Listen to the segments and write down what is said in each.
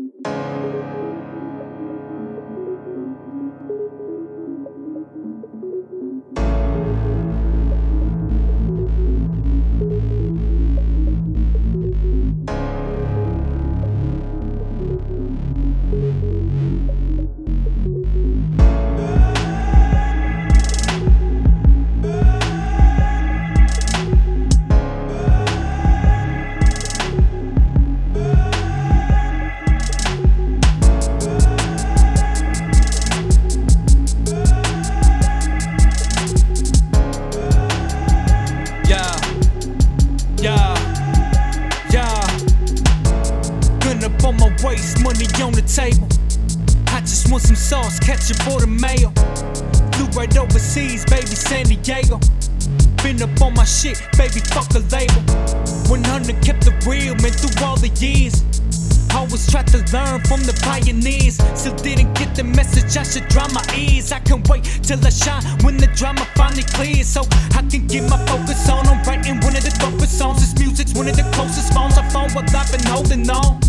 On my waist, money on the table. I just want some sauce, ketchup for the mayo. Flew right overseas, baby, San Diego. Been up on my shit, baby, fuck a label. 100 kept it real, man, through all the years. Always tried to learn from the pioneers. Still didn't get the message, I should dry my ears. I can't wait till I shine when the drama finally clears, so I can get my focus on. I'm writing one of the dopest songs. This music's one of the closest phones I found while I've been holding on.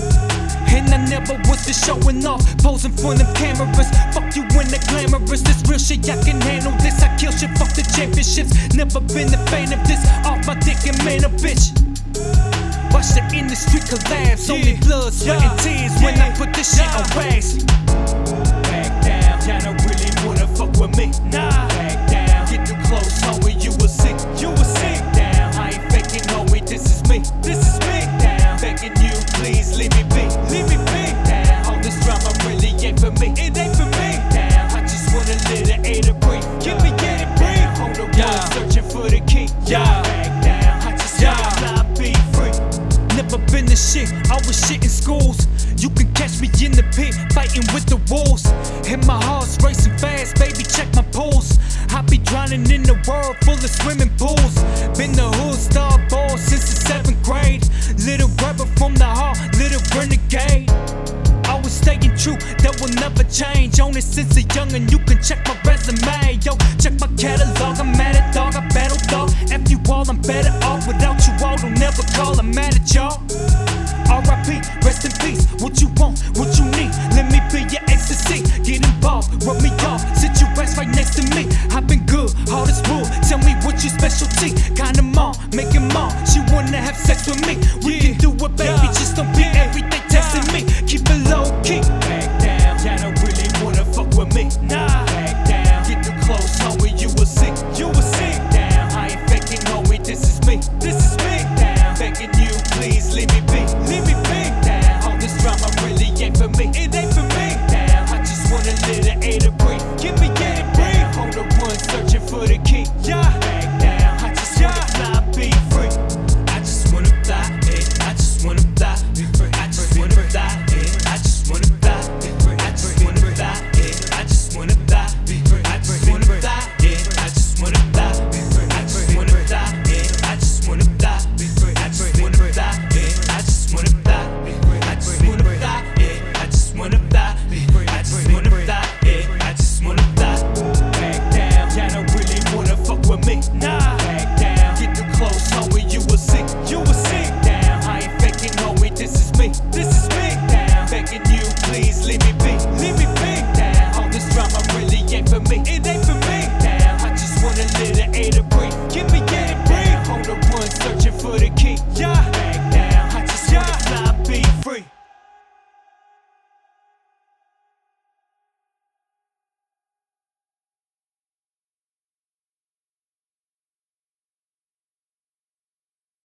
And I never was just showing off, posing for them cameras. Fuck you when they're glamorous. This real shit, I can handle this. I kill shit, fuck the championships. Never been a fan of this. Off my dick and man a bitch. Watch the industry collapse. Only blood, sweat, and tears when I put this shit on wax. Back down, y'all don't really wanna fuck with me. Nah, back down. Get too close, homie, you will see. You will see. Down, I ain't faking, homie, this is me. This is me. Down, begging you, please leave me be. Leave me be. Down, all this drama really ain't for me. It ain't for me. Down, I just want a little air to breathe. Give me air to breathe. On the road, searching for the key. Back down, I just wanna fly, be free. Never been the shit, I was shit in schools. You can catch me in the pit, fighting with the wolves. And my heart's racing fast, baby, check my pulse. I be drowning in the world full of swimming pools. Been the hood star boy since the 7th grade. Little rebel from the heart, little renegade. Always staying true, that will never change. On it since a youngin', you can check my resume. Yo, check my catalog, I'm mad at dog, I battle dog. F you all, I'm better off without you all, don't never call, I'm mad at y'all. R.I.P., rest in peace, what you want, what you need, let me be your ecstasy. Get involved, rub me off, sit your ass right next to me. I've been good, hard as wood, tell me what your specialty. Kinda mom, make him mom, she wanna have sex with me. We can do it, baby, just don't be everyday testing me. Keep it low key. Back down, y'all don't really wanna fuck with me. Nah, back down, get too close, homie, you will see. You will see. Down, I ain't faking, homie, this is me. This is me. Down, begging you, please leave me